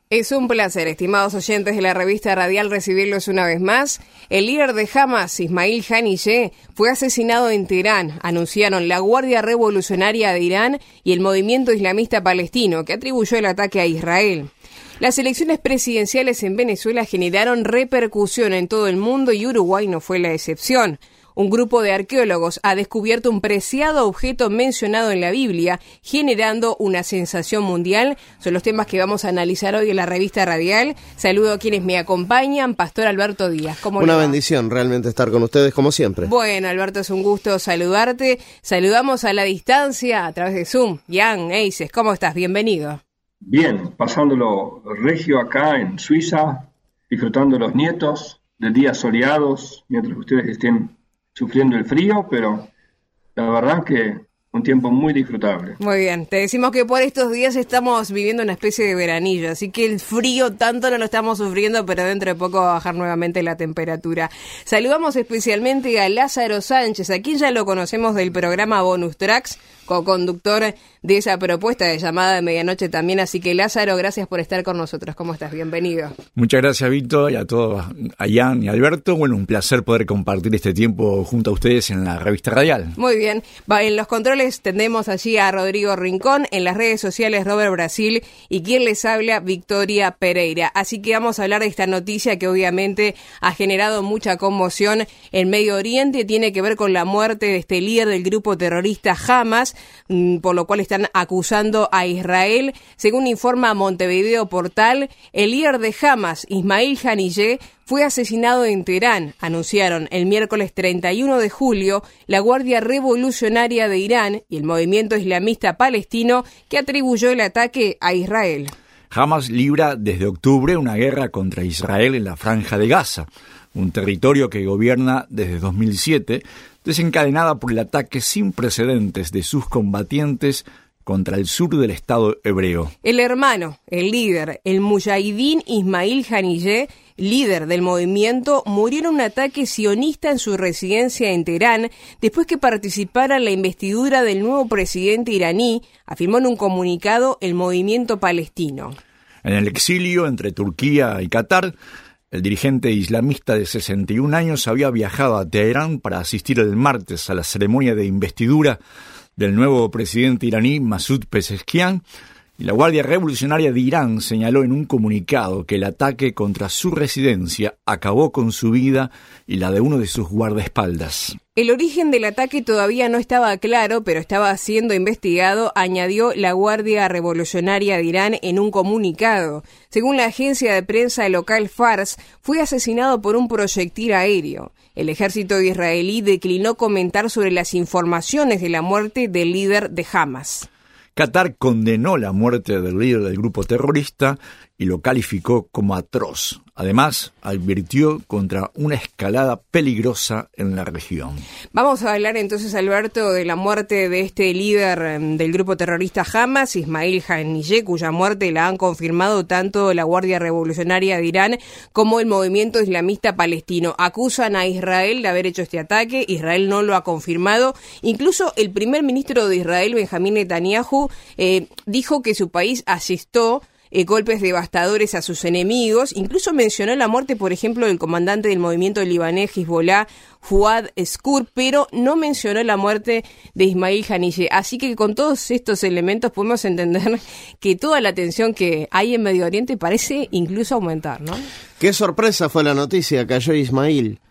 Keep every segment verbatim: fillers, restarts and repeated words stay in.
Es un placer, estimados oyentes de la revista Radial, recibirlos una vez más. El líder de Hamas, Ismail Haniyeh, fue asesinado en Teherán, anunciaron la Guardia Revolucionaria de Irán y el movimiento islamista palestino, que atribuyó el ataque a Israel. Las elecciones presidenciales en Venezuela generaron repercusión en todo el mundo y Uruguay no fue la excepción. Un grupo de arqueólogos ha descubierto un preciado objeto mencionado en la Biblia, generando una sensación mundial. Son los temas que vamos a analizar hoy en la revista Radial. Saludo a quienes me acompañan. Pastor Alberto Díaz, ¿cómo le va? Una bendición realmente estar con ustedes, como siempre. Bueno, Alberto, es un gusto saludarte. Saludamos a la distancia a través de Zoom. Jan Eises, ¿cómo estás? Bienvenido. Bien, pasándolo regio acá en Suiza, disfrutando los nietos de días soleados, mientras ustedes estén sufriendo el frío, pero la verdad que un tiempo muy disfrutable. Muy bien, te decimos que por estos días estamos viviendo una especie de veranillo, así que el frío tanto no lo estamos sufriendo, pero dentro de poco va a bajar nuevamente la temperatura. Saludamos especialmente a Lázaro Sánchez, a quien ya lo conocemos del programa Bonus Tracks, co-conductor de esa propuesta de llamada de medianoche también, así que Lázaro, gracias por estar con nosotros. ¿Cómo estás? Bienvenido. Muchas gracias, Víctor, y a todos, a Jan y a Alberto. Bueno, un placer poder compartir este tiempo junto a ustedes en la revista Radial. Muy bien, va, en los controles tendemos allí a Rodrigo Rincón, en las redes sociales Robert Brasil y quien les habla, Victoria Pereira. Así que vamos a hablar de esta noticia que obviamente ha generado mucha conmoción en Medio Oriente, tiene que ver con la muerte de este líder del grupo terrorista Hamas, por lo cual están acusando a Israel. Según informa Montevideo Portal, el líder de Hamas, Ismail Haniyeh, fue asesinado en Teherán, anunciaron el miércoles treinta y uno de julio la Guardia Revolucionaria de Irán y el movimiento islamista palestino, que atribuyó el ataque a Israel. Hamas libra desde octubre una guerra contra Israel en la Franja de Gaza, un territorio que gobierna desde dos mil siete, desencadenada por el ataque sin precedentes de sus combatientes contra el sur del Estado hebreo. El hermano, el líder, el muyahidín Ismail Haniyeh, líder del movimiento, murió en un ataque sionista en su residencia en Teherán después que participara en la investidura del nuevo presidente iraní, afirmó en un comunicado el movimiento palestino. En el exilio entre Turquía y Qatar, el dirigente islamista de sesenta y un años había viajado a Teherán para asistir el martes a la ceremonia de investidura del nuevo presidente iraní Masoud Pezeshkian, y la Guardia Revolucionaria de Irán señaló en un comunicado que el ataque contra su residencia acabó con su vida y la de uno de sus guardaespaldas. El origen del ataque todavía no estaba claro, pero estaba siendo investigado, añadió la Guardia Revolucionaria de Irán en un comunicado. Según la agencia de prensa local Fars, fue asesinado por un proyectil aéreo. El ejército israelí declinó comentar sobre las informaciones de la muerte del líder de Hamas. Qatar condenó la muerte del líder del grupo terrorista y lo calificó como atroz. Además, advirtió contra una escalada peligrosa en la región. Vamos a hablar entonces, Alberto, de la muerte de este líder del grupo terrorista Hamas, Ismail Haniyeh, cuya muerte la han confirmado tanto la Guardia Revolucionaria de Irán como el movimiento islamista palestino. Acusan a Israel de haber hecho este ataque. Israel no lo ha confirmado. Incluso el primer ministro de Israel, Benjamín Netanyahu, eh, dijo que su país asestó Eh, golpes devastadores a sus enemigos. Incluso mencionó la muerte, por ejemplo, del comandante del movimiento libanés Hezbollah, Fuad Eskur, pero no mencionó la muerte de Ismail Haniyeh. Así que con todos estos elementos podemos entender que toda la tensión que hay en Medio Oriente parece incluso aumentar, ¿no? Qué sorpresa fue la noticia, cayó Ismail.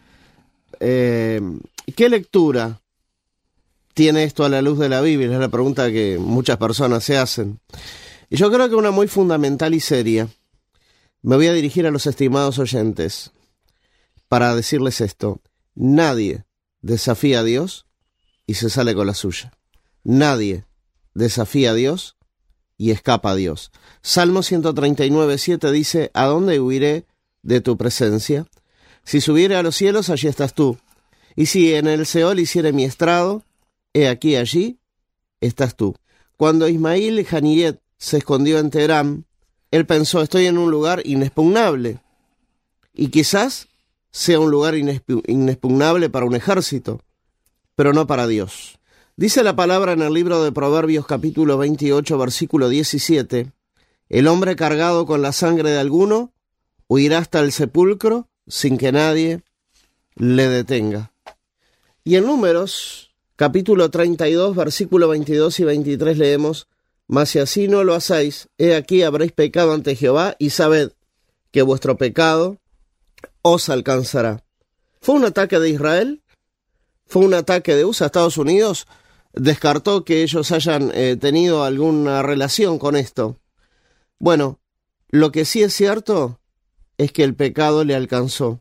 Eh, ¿Qué lectura tiene esto a la luz de la Biblia? Es la pregunta que muchas personas se hacen. Y yo creo que una muy fundamental y seria. Me voy a dirigir a los estimados oyentes para decirles esto. Nadie desafía a Dios y se sale con la suya. Nadie desafía a Dios y escapa a Dios. Salmo ciento treinta y nueve, siete dice: ¿A dónde huiré de tu presencia? Si subiere a los cielos, allí estás tú. Y si en el Seol hiciere mi estrado, he aquí allí estás tú. Cuando Ismail Haniyeh se escondió en Teherán, él pensó: estoy en un lugar inexpugnable, y quizás sea un lugar inexpu- inexpugnable para un ejército, pero no para Dios. Dice la palabra en el libro de Proverbios capítulo veintiocho, versículo diecisiete, El hombre cargado con la sangre de alguno huirá hasta el sepulcro sin que nadie le detenga. Y en Números, capítulo treinta y dos, versículos veintidós y veintitrés leemos: Mas si así no lo hacéis, he aquí habréis pecado ante Jehová, y sabed que vuestro pecado os alcanzará. ¿Fue un ataque de Israel? ¿Fue un ataque de U S A? Estados Unidos descartó que ellos hayan eh, tenido alguna relación con esto. Bueno, lo que sí es cierto es que el pecado le alcanzó.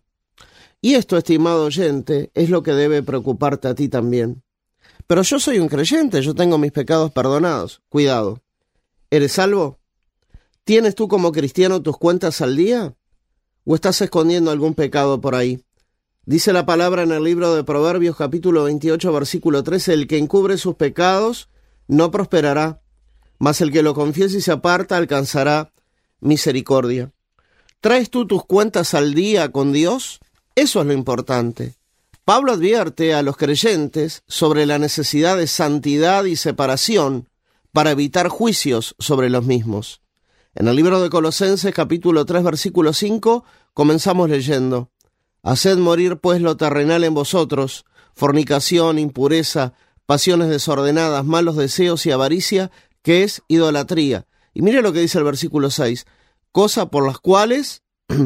Y esto, estimado oyente, es lo que debe preocuparte a ti también. Pero yo soy un creyente, yo tengo mis pecados perdonados. Cuidado. ¿Eres salvo? ¿Tienes tú como cristiano tus cuentas al día? ¿O estás escondiendo algún pecado por ahí? Dice la palabra en el libro de Proverbios, capítulo veintiocho, versículo trece, el que encubre sus pecados no prosperará, mas el que lo confiese y se aparta alcanzará misericordia. ¿Traes tú tus cuentas al día con Dios? Eso es lo importante. Pablo advierte a los creyentes sobre la necesidad de santidad y separación para evitar juicios sobre los mismos. En el libro de Colosenses, capítulo tres, versículo cinco, comenzamos leyendo: Haced morir pues lo terrenal en vosotros, fornicación, impureza, pasiones desordenadas, malos deseos y avaricia, que es idolatría. Y mire lo que dice el versículo seis, cosa por las cuales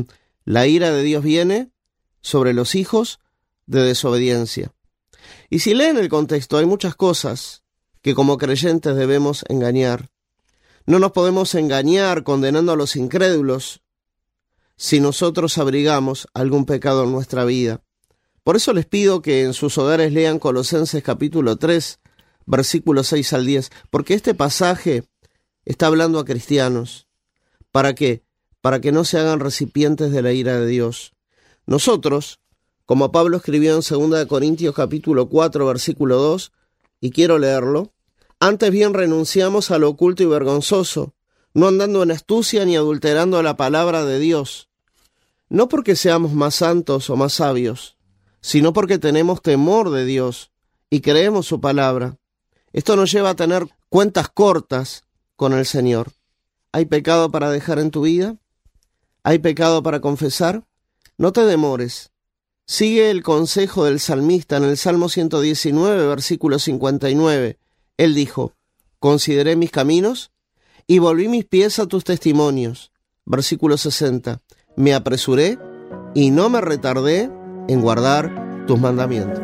la ira de Dios viene sobre los hijos de desobediencia. Y si leen el contexto, hay muchas cosas que como creyentes debemos engañar. No nos podemos engañar condenando a los incrédulos si nosotros abrigamos algún pecado en nuestra vida. Por eso les pido que en sus hogares lean Colosenses capítulo tres, versículos seis al diez, porque este pasaje está hablando a cristianos. ¿Para qué? Para que no se hagan recipientes de la ira de Dios. Nosotros, como Pablo escribió en segunda de Corintios capítulo cuatro, versículo dos, y quiero leerlo, antes bien renunciamos a lo oculto y vergonzoso, no andando en astucia ni adulterando la palabra de Dios, no porque seamos más santos o más sabios, sino porque tenemos temor de Dios y creemos su palabra. Esto nos lleva a tener cuentas cortas con el Señor. ¿Hay pecado para dejar en tu vida? ¿Hay pecado para confesar? No te demores. Sigue el consejo del salmista en el Salmo ciento diecinueve, versículo cincuenta y nueve. Él dijo: consideré mis caminos y volví mis pies a tus testimonios. Versículo sesenta. Me apresuré y no me retardé en guardar tus mandamientos.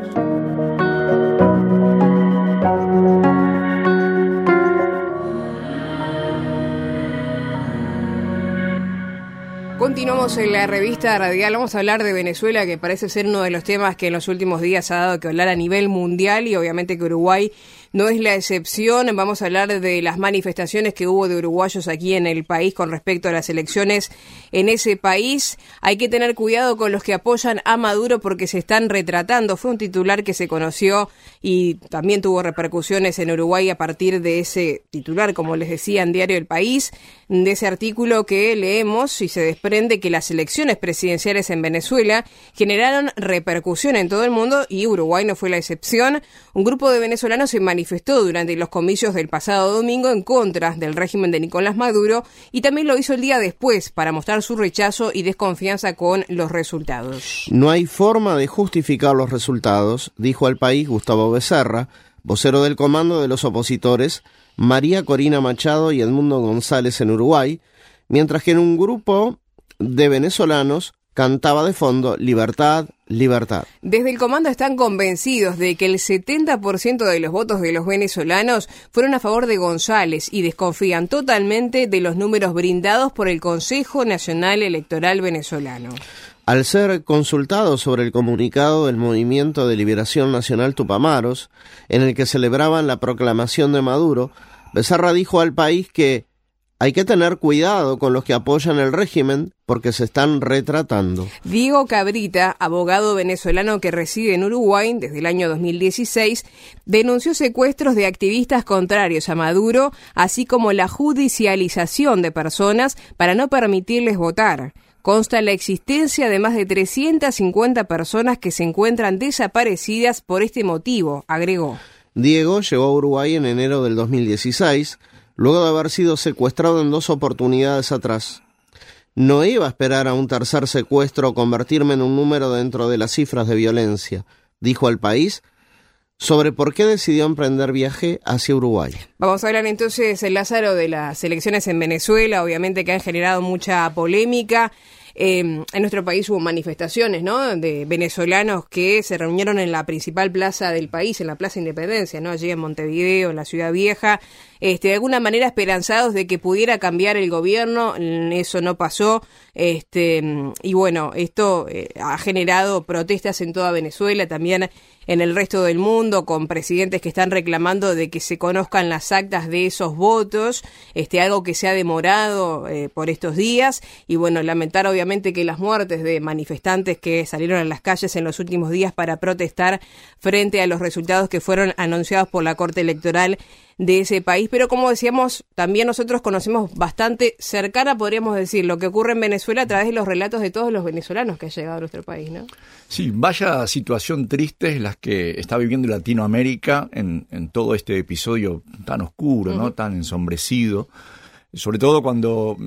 Continuamos en la revista radial, vamos a hablar de Venezuela, que parece ser uno de los temas que en los últimos días ha dado que hablar a nivel mundial, y obviamente que Uruguay no es la excepción. Vamos a hablar de las manifestaciones que hubo de uruguayos aquí en el país con respecto a las elecciones en ese país. Hay que tener cuidado con los que apoyan a Maduro porque se están retratando. Fue un titular que se conoció y también tuvo repercusiones en Uruguay a partir de ese titular, como les decía, en Diario El País, de ese artículo que leemos, y se desprende que las elecciones presidenciales en Venezuela generaron repercusión en todo el mundo y Uruguay no fue la excepción. Un grupo de venezolanos se manifestó durante los comicios del pasado domingo en contra del régimen de Nicolás Maduro y también lo hizo el día después para mostrar su rechazo y desconfianza con los resultados. No hay forma de justificar los resultados, dijo al País Gustavo Becerra, vocero del comando de los opositores, María Corina Machado y Edmundo González en Uruguay, mientras que en un grupo de venezolanos cantaba de fondo libertad, libertad. Desde el comando están convencidos de que el setenta por ciento de los votos de los venezolanos fueron a favor de González y desconfían totalmente de los números brindados por el Consejo Nacional Electoral Venezolano. Al ser consultado sobre el comunicado del Movimiento de Liberación Nacional Tupamaros, en el que celebraban la proclamación de Maduro, Becerra dijo al País que hay que tener cuidado con los que apoyan el régimen porque se están retratando. Diego Cabrita, abogado venezolano que reside en Uruguay desde el año dos mil dieciséis, denunció secuestros de activistas contrarios a Maduro, así como la judicialización de personas para no permitirles votar. Consta la existencia de más de trescientas cincuenta personas que se encuentran desaparecidas por este motivo, agregó. Diego llegó a Uruguay en enero del dos mil dieciséis, luego de haber sido secuestrado en dos oportunidades atrás. No iba a esperar a un tercer secuestro o convertirme en un número dentro de las cifras de violencia, dijo al País sobre por qué decidió emprender viaje hacia Uruguay. Vamos a hablar entonces, Lázaro, de las elecciones en Venezuela, obviamente que han generado mucha polémica. Eh, en nuestro país hubo manifestaciones, ¿no?, de venezolanos que se reunieron en la principal plaza del país, en la Plaza Independencia, ¿no?, allí en Montevideo, en la Ciudad Vieja, este, de alguna manera esperanzados de que pudiera cambiar el gobierno. Eso no pasó, este, y bueno, esto eh, ha generado protestas en toda Venezuela, también en el resto del mundo, con presidentes que están reclamando de que se conozcan las actas de esos votos, este, algo que se ha demorado eh, por estos días, y bueno, lamentar obviamente que las muertes de manifestantes que salieron a las calles en los últimos días para protestar frente a los resultados que fueron anunciados por la Corte Electoral de ese país. Pero como decíamos, también nosotros conocemos bastante cercana, podríamos decir, lo que ocurre en Venezuela a través de los relatos de todos los venezolanos que han llegado a nuestro país, ¿no? Sí, vaya situación triste es la que está viviendo Latinoamérica en, en todo este episodio tan oscuro, uh-huh. ¿no?, tan ensombrecido, sobre todo cuando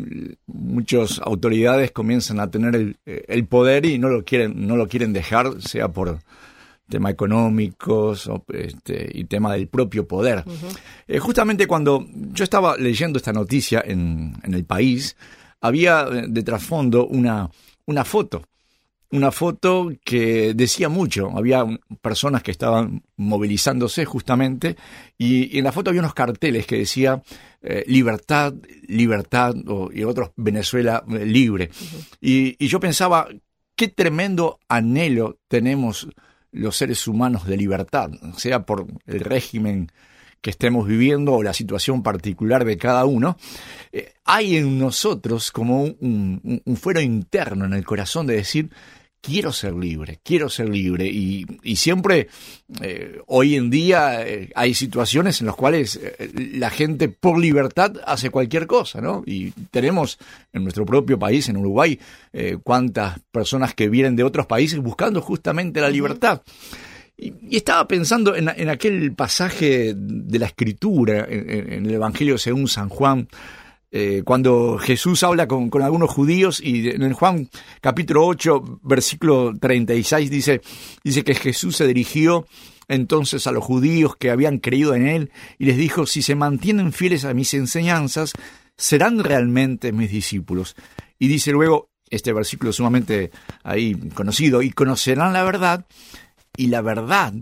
muchas autoridades comienzan a tener el, el poder y no lo quieren, no lo quieren dejar, sea por temas económicos o, este, y tema del propio poder. Uh-huh. Eh, justamente cuando yo estaba leyendo esta noticia en, en El País, había de trasfondo una, una foto, una foto que decía mucho. Había personas que estaban movilizándose justamente y, y en la foto había unos carteles que decía eh, libertad, libertad o, y otros Venezuela eh, libre. Uh-huh. Y, y yo pensaba, qué tremendo anhelo tenemos los seres humanos de libertad, sea por el régimen que estemos viviendo o la situación particular de cada uno. Eh, hay en nosotros como un, un, un fuero interno en el corazón de decir, quiero ser libre, quiero ser libre. Y, y siempre, eh, hoy en día, eh, hay situaciones en las cuales eh, la gente por libertad hace cualquier cosa, ¿no? Y tenemos en nuestro propio país, en Uruguay, eh, cuántas personas que vienen de otros países buscando justamente la libertad. Y, y estaba pensando en, en aquel pasaje de la Escritura, en, en el Evangelio según San Juan, Eh, cuando Jesús habla con, con algunos judíos, y en Juan capítulo ocho, versículo treinta y seis, dice, dice que Jesús se dirigió entonces a los judíos que habían creído en él y les dijo, si se mantienen fieles a mis enseñanzas, serán realmente mis discípulos. Y dice luego, este versículo sumamente ahí conocido, y conocerán la verdad, y la verdad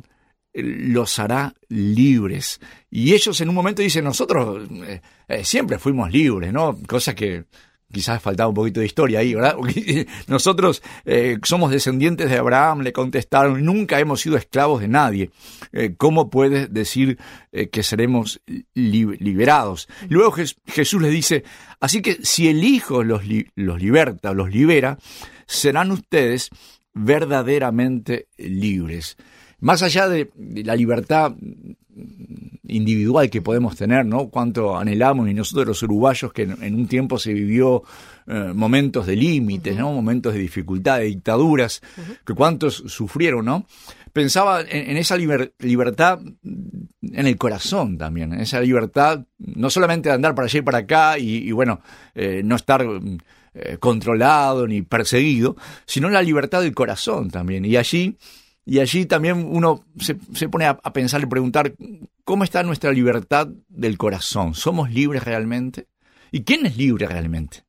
los hará libres. Y ellos en un momento dicen, nosotros eh, eh, siempre fuimos libres, ¿no? Cosa que quizás faltaba un poquito de historia ahí, ¿verdad? Nosotros eh, somos descendientes de Abraham, le contestaron, nunca hemos sido esclavos de nadie. Eh, ¿Cómo puedes decir eh, que seremos li- liberados? Luego Jes- Jesús les dice, así que si el Hijo los, li- los liberta, los libera, serán ustedes verdaderamente libres. Más allá de la libertad individual que podemos tener, ¿no? Cuánto anhelamos, y nosotros los uruguayos, que en, en un tiempo se vivió eh, momentos de límites, ¿no? Momentos de dificultad, de dictaduras, uh-huh. que cuántos sufrieron, ¿no? Pensaba en, en esa liber, libertad en el corazón también, en esa libertad no solamente de andar para allá y para acá y, y bueno, eh, no estar eh, controlado ni perseguido, sino la libertad del corazón también. Y allí Y allí también uno se, se pone a, a pensar y preguntar, ¿cómo está nuestra libertad del corazón? ¿Somos libres realmente? ¿Y quién es libre realmente?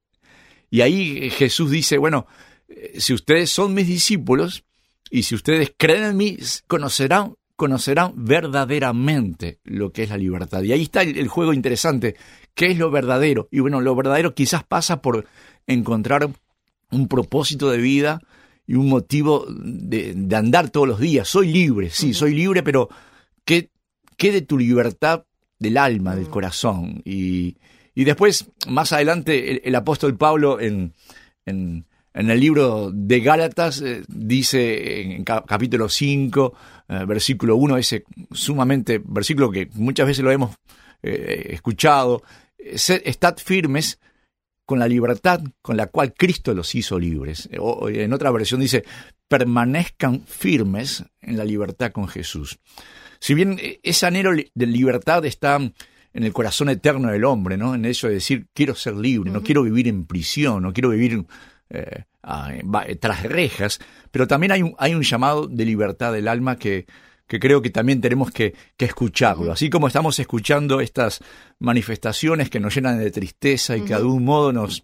Y ahí Jesús dice, bueno, si ustedes son mis discípulos y si ustedes creen en mí, conocerán, conocerán verdaderamente lo que es la libertad. Y ahí está el, el juego interesante. ¿Qué es lo verdadero? Y bueno, lo verdadero quizás pasa por encontrar un propósito de vida y un motivo de, de andar todos los días. Soy libre, sí, uh-huh. soy libre, pero ¿qué, qué de tu libertad del alma, uh-huh. del corazón? Y, y después, más adelante, el, el apóstol Pablo en, en, en el libro de Gálatas eh, dice en cap- capítulo cinco, eh, versículo uno, ese sumamente versículo que muchas veces lo hemos eh, escuchado, eh, estad firmes con la libertad con la cual Cristo los hizo libres. O, en otra versión dice, permanezcan firmes en la libertad con Jesús. Si bien ese anhelo de libertad está en el corazón eterno del hombre, ¿no? En eso de decir, quiero ser libre, uh-huh. no quiero vivir en prisión, no quiero vivir eh, a, a, tras rejas, pero también hay un, hay un llamado de libertad del alma que, que creo que también tenemos que, que escucharlo. Uh-huh. Así como estamos escuchando estas manifestaciones que nos llenan de tristeza y uh-huh. que de algún modo nos...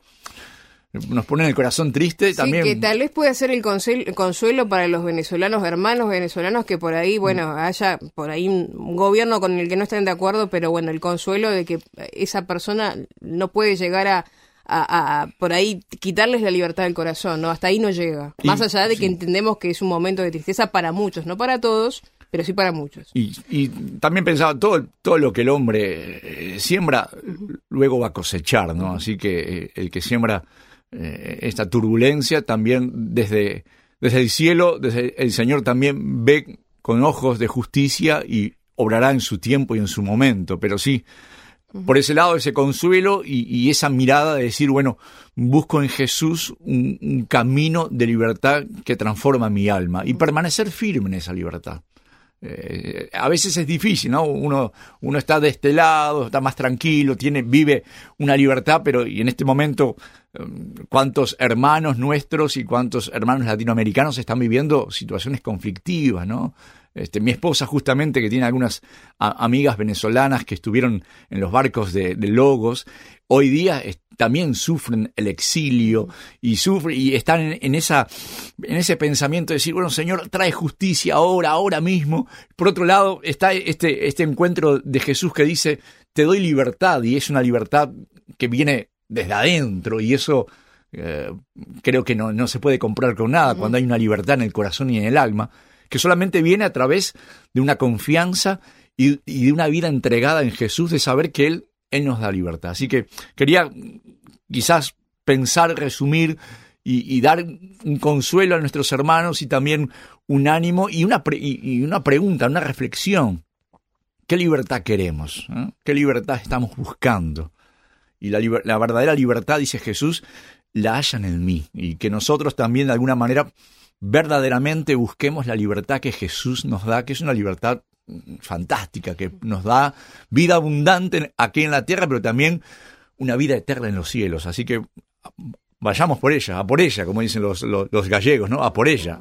nos ponen el corazón triste, sí, también... que tal vez pueda ser el consuelo, consuelo para los venezolanos, hermanos venezolanos, que por ahí, bueno, haya por ahí un gobierno con el que no estén de acuerdo, pero bueno, el consuelo de que esa persona no puede llegar a, a, a por ahí, quitarles la libertad del corazón, ¿no? Hasta ahí no llega. Y, Más allá de sí. que entendemos que es un momento de tristeza para muchos, no para todos, pero sí para muchos. Y, y también pensaba, todo, todo lo que el hombre eh, siembra, uh-huh. luego va a cosechar, ¿no? Uh-huh. Así que eh, el que siembra... Eh, esta turbulencia también desde, desde el cielo, desde el Señor también ve con ojos de justicia y obrará en su tiempo y en su momento, pero sí, uh-huh. por ese lado ese consuelo y, y esa mirada de decir, bueno, busco en Jesús un, un camino de libertad que transforma mi alma y permanecer firme en esa libertad. Eh, a veces es difícil, ¿no? Uno, uno está de este lado, está más tranquilo, tiene, vive una libertad, pero y en este momento cuántos hermanos nuestros y cuántos hermanos latinoamericanos están viviendo situaciones conflictivas, ¿no? Este, mi esposa justamente, que tiene algunas a, amigas venezolanas que estuvieron en los barcos de, de Logos, hoy día es, también sufren el exilio y sufren y están en, en esa en ese pensamiento de decir, bueno, Señor, trae justicia ahora, ahora mismo. Por otro lado está este, este encuentro de Jesús que dice, te doy libertad, y es una libertad que viene desde adentro, y eso eh, creo que no, no se puede comprar con nada uh-huh. cuando hay una libertad en el corazón y en el alma, que solamente viene a través de una confianza y, y de una vida entregada en Jesús, de saber que Él, Él nos da libertad. Así que quería quizás pensar, resumir y, y dar un consuelo a nuestros hermanos y también un ánimo y una, pre, y, y una pregunta, una reflexión. ¿Qué libertad queremos? ¿Eh? ¿Qué libertad estamos buscando? Y la, liber- la verdadera libertad, dice Jesús, la hallan en mí. Y que nosotros también de alguna manera verdaderamente busquemos la libertad que Jesús nos da, que es una libertad fantástica, que nos da vida abundante aquí en la tierra, pero también una vida eterna en los cielos. Así que vayamos por ella, a por ella, como dicen los, los, los gallegos, ¿no? A por ella.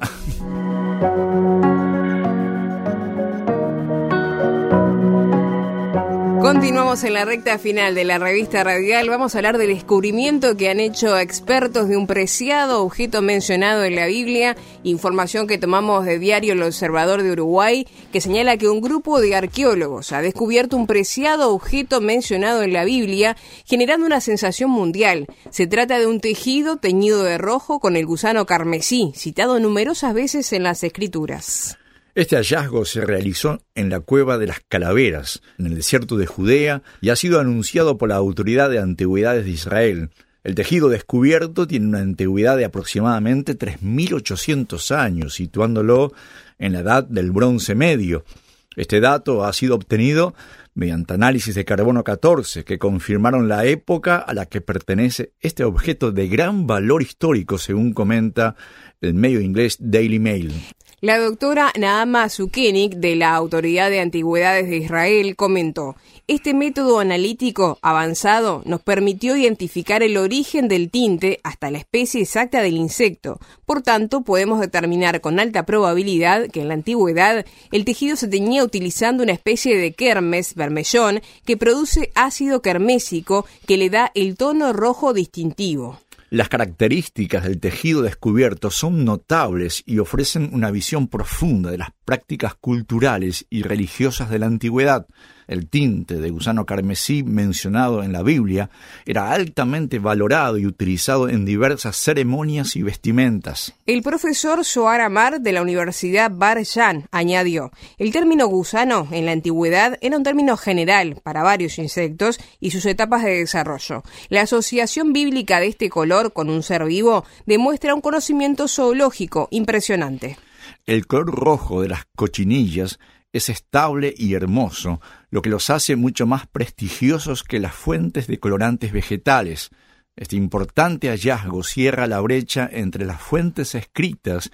Continuamos en la recta final de la revista Radial. Vamos a hablar del descubrimiento que han hecho expertos de un preciado objeto mencionado en la Biblia. Información que tomamos de diario El Observador de Uruguay, que señala que un grupo de arqueólogos ha descubierto un preciado objeto mencionado en la Biblia, generando una sensación mundial. Se trata de un tejido teñido de rojo con el gusano carmesí, citado numerosas veces en las Escrituras. Este hallazgo se realizó en la Cueva de las Calaveras, en el desierto de Judea, y ha sido anunciado por la Autoridad de Antigüedades de Israel. El tejido descubierto tiene una antigüedad de aproximadamente tres mil ochocientos años, situándolo en la edad del Bronce Medio. Este dato ha sido obtenido mediante análisis de carbono catorce, que confirmaron la época a la que pertenece este objeto de gran valor histórico, según comenta el medio inglés Daily Mail. La doctora Naama Zukenik, de la Autoridad de Antigüedades de Israel, comentó: este método analítico avanzado nos permitió identificar el origen del tinte hasta la especie exacta del insecto. Por tanto, podemos determinar con alta probabilidad que en la antigüedad el tejido se teñía utilizando una especie de kermes, vermellón, que produce ácido kermésico que le da el tono rojo distintivo. Las características del tejido descubierto son notables y ofrecen una visión profunda de las prácticas culturales y religiosas de la antigüedad. El tinte de gusano carmesí mencionado en la Biblia era altamente valorado y utilizado en diversas ceremonias y vestimentas. El profesor Zohar Amar de la Universidad Bar Yan añadió: el término gusano en la antigüedad era un término general para varios insectos y sus etapas de desarrollo. La asociación bíblica de este color con un ser vivo demuestra un conocimiento zoológico impresionante. El color rojo de las cochinillas es estable y hermoso, lo que los hace mucho más prestigiosos que las fuentes de colorantes vegetales. Este importante hallazgo cierra la brecha entre las fuentes escritas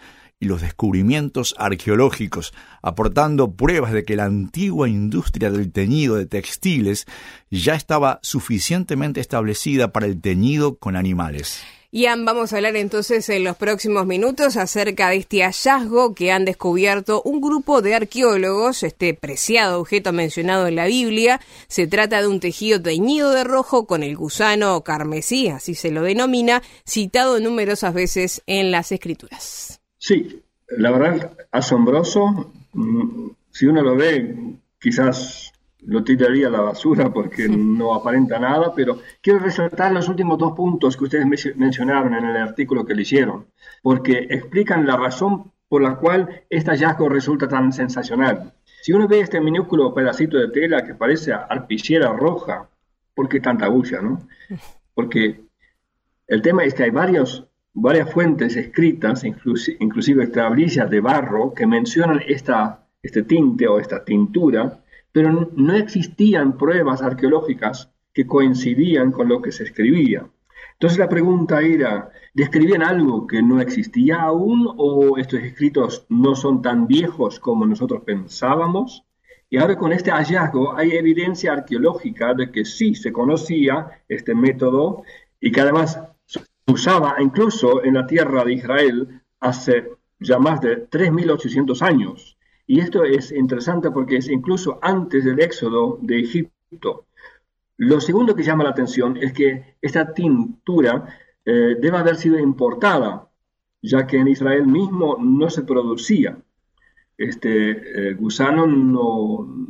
y los descubrimientos arqueológicos, aportando pruebas de que la antigua industria del teñido de textiles ya estaba suficientemente establecida para el teñido con animales. Ian, vamos a hablar entonces en los próximos minutos acerca de este hallazgo que han descubierto un grupo de arqueólogos, este preciado objeto mencionado en la Biblia. Se trata de un tejido teñido de rojo con el gusano carmesí, así se lo denomina, citado numerosas veces en las Escrituras. Sí, la verdad, asombroso. Si uno lo ve, quizás lo tiraría a la basura porque no aparenta nada, pero quiero resaltar los últimos dos puntos que ustedes mencionaron en el artículo que leyeron, porque explican la razón por la cual este hallazgo resulta tan sensacional. Si uno ve este minúsculo pedacito de tela que parece arpillera roja, ¿por qué tanta bulla, no? Porque el tema es que hay varios, varias fuentes escritas, inclusive, inclusive tablillas de barro, que mencionan esta, este tinte o esta tintura, pero no existían pruebas arqueológicas que coincidían con lo que se escribía. Entonces la pregunta era, ¿describían algo que no existía aún o estos escritos no son tan viejos como nosotros pensábamos? Y ahora con este hallazgo hay evidencia arqueológica de que sí se conocía este método y que además se usaba incluso en la tierra de Israel hace ya más de tres mil ochocientos años. Y esto es interesante porque es incluso antes del éxodo de Egipto. Lo segundo que llama la atención es que esta tintura eh, debe haber sido importada, ya que en Israel mismo no se producía. Este eh, gusano no,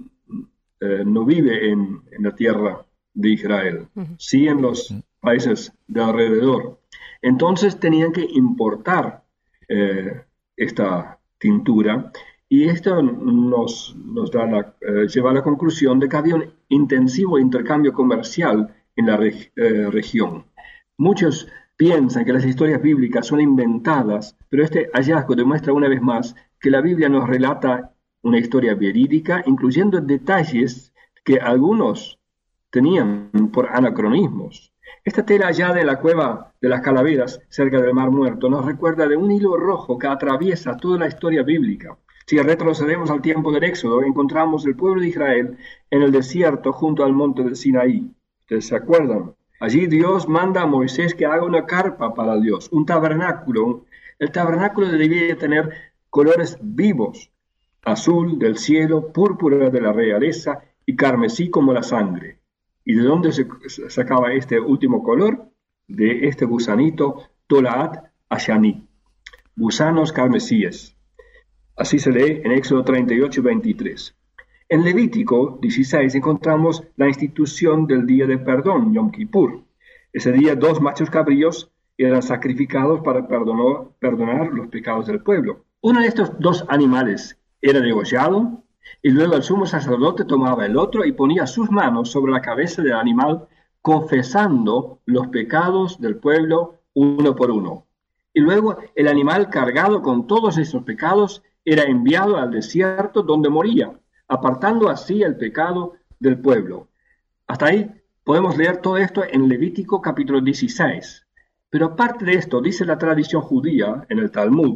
eh, no vive en, en la tierra de Israel, sí en los países de alrededor. Entonces tenían que importar eh, esta tintura. Y esto nos, nos da la, eh, lleva a la conclusión de que había un intensivo intercambio comercial en la reg, eh, región. Muchos piensan que las historias bíblicas son inventadas, pero este hallazgo demuestra una vez más que la Biblia nos relata una historia verídica, incluyendo detalles que algunos tenían por anacronismos. Esta tela hallada en la cueva de las Calaveras, cerca del Mar Muerto, nos recuerda de un hilo rojo que atraviesa toda la historia bíblica. Si retrocedemos al tiempo del Éxodo, encontramos el pueblo de Israel en el desierto junto al monte de Sinaí. ¿Ustedes se acuerdan? Allí Dios manda a Moisés que haga una carpa para Dios, un tabernáculo. El tabernáculo debía tener colores vivos, azul del cielo, púrpura de la realeza y carmesí como la sangre. ¿Y de dónde se sacaba este último color? De este gusanito Tolaat Ashani, gusanos carmesíes. Así se lee en Éxodo treinta y ocho, veintitrés. En Levítico dieciséis encontramos la institución del día de perdón, Yom Kippur. Ese día dos machos cabríos eran sacrificados para perdonar, perdonar los pecados del pueblo. Uno de estos dos animales era degollado y luego el sumo sacerdote tomaba el otro y ponía sus manos sobre la cabeza del animal, confesando los pecados del pueblo uno por uno. Y luego el animal cargado con todos esos pecados era enviado al desierto donde moría, apartando así el pecado del pueblo. Hasta ahí podemos leer todo esto en Levítico capítulo dieciséis. Pero aparte de esto, dice la tradición judía en el Talmud,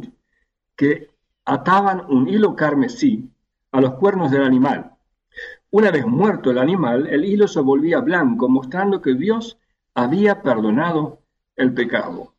que ataban un hilo carmesí a los cuernos del animal. Una vez muerto el animal, el hilo se volvía blanco, mostrando que Dios había perdonado el pecado.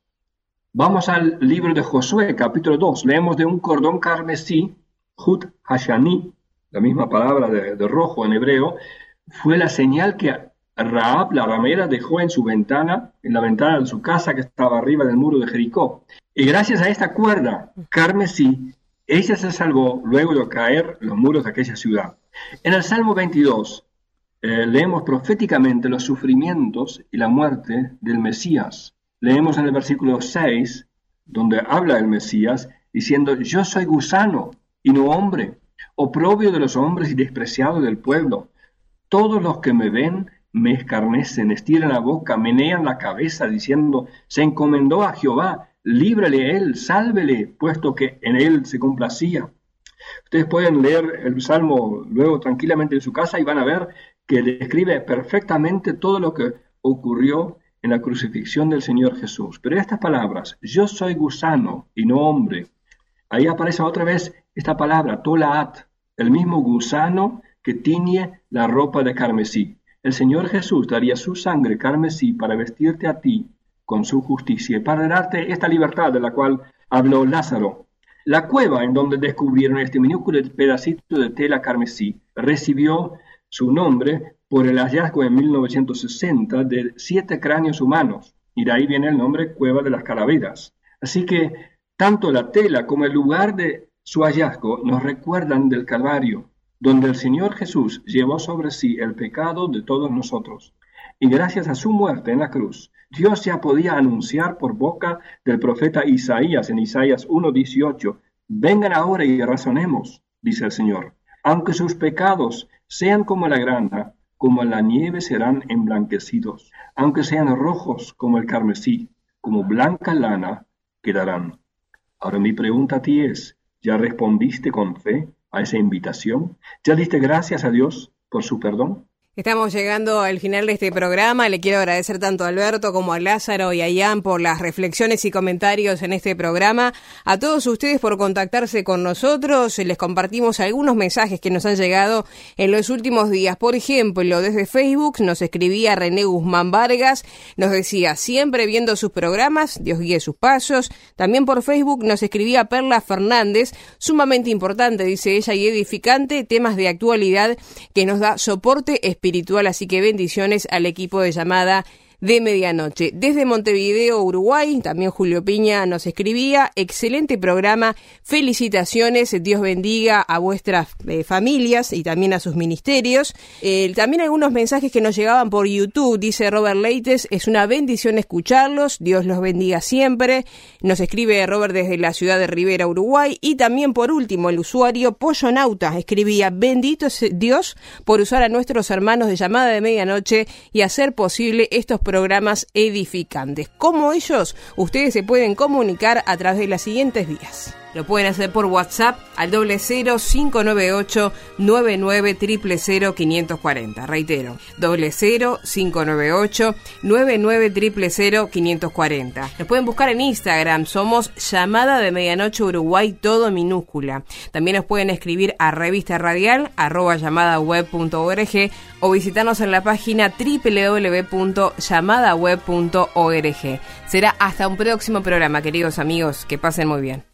Vamos al libro de Josué, capítulo dos. Leemos de un cordón carmesí, Hut Hashani, la misma palabra de, de rojo en hebreo, fue la señal que Rahab, la ramera, dejó en su ventana, en la ventana de su casa que estaba arriba del muro de Jericó. Y gracias a esta cuerda carmesí, ella se salvó luego de caer los muros de aquella ciudad. En el Salmo veintidós eh, leemos proféticamente los sufrimientos y la muerte del Mesías. Leemos en el versículo seis, donde habla el Mesías, diciendo: yo soy gusano y no hombre, oprobio de los hombres y despreciado del pueblo. Todos los que me ven me escarnecen, estiran la boca, menean la cabeza, diciendo: se encomendó a Jehová, líbrele él, sálvele, puesto que en él se complacía. Ustedes pueden leer el Salmo luego tranquilamente en su casa y van a ver que describe perfectamente todo lo que ocurrió en la crucifixión del Señor Jesús. Pero estas palabras, yo soy gusano y no hombre, Ahí aparece otra vez esta palabra, tolaat, el mismo gusano que tiñe la ropa de carmesí. El Señor Jesús daría su sangre carmesí para vestirte a ti con su justicia y para darte esta libertad de la cual habló Lázaro. La cueva en donde descubrieron este minúsculo pedacito de tela carmesí recibió su nombre por el hallazgo en mil novecientos sesenta de siete cráneos humanos, y de ahí viene el nombre Cueva de las Calaveras. Así que tanto la tela como el lugar de su hallazgo nos recuerdan del Calvario, donde el Señor Jesús llevó sobre sí el pecado de todos nosotros. Y gracias a su muerte en la cruz, Dios ya podía anunciar por boca del profeta Isaías en Isaías uno dieciocho, vengan ahora y razonemos, dice el Señor. Aunque sus pecados sean como la grana, como la nieve serán emblanquecidos. Aunque sean rojos como el carmesí, como blanca lana quedarán. Ahora mi pregunta a ti es, ¿ya respondiste con fe a esa invitación? ¿Ya diste gracias a Dios por su perdón? Estamos llegando al final de este programa. Le quiero agradecer tanto a Alberto como a Lázaro y a Ian por las reflexiones y comentarios en este programa. A todos ustedes por contactarse con nosotros. Les compartimos algunos mensajes que nos han llegado en los últimos días. Por ejemplo, desde Facebook nos escribía René Guzmán Vargas. Nos decía, siempre viendo sus programas, Dios guíe sus pasos. También por Facebook nos escribía Perla Fernández. Sumamente importante, dice ella, y edificante, temas de actualidad que nos da soporte espiritual. espiritual, así que bendiciones al equipo de Llamada de Medianoche. Desde Montevideo, Uruguay, también Julio Piña nos escribía, excelente programa, felicitaciones, Dios bendiga a vuestras eh, familias y también a sus ministerios. Eh, también algunos mensajes que nos llegaban por YouTube, dice Robert Leites, es una bendición escucharlos, Dios los bendiga siempre. Nos escribe Robert desde la ciudad de Rivera, Uruguay. Y también por último el usuario Pollonauta escribía, bendito es Dios por usar a nuestros hermanos de Llamada de Medianoche y hacer posible estos programas edificantes. Como ellos, ustedes se pueden comunicar a través de las siguientes vías. Lo pueden hacer por WhatsApp al doble cero cinco nueve ocho nueve nueve cero cero cero quinientos cuarenta. Reitero, doble cero cinco nueve ocho nueve nueve cero cero cero quinientos cuarenta. Nos pueden buscar en Instagram, somos Llamada de Medianoche Uruguay, todo minúscula. También nos pueden escribir a revista radial arroba llamadaweb punto org o visitarnos en la página doble u doble u doble u punto llamadaweb punto org. Será hasta un próximo programa, queridos amigos, que pasen muy bien.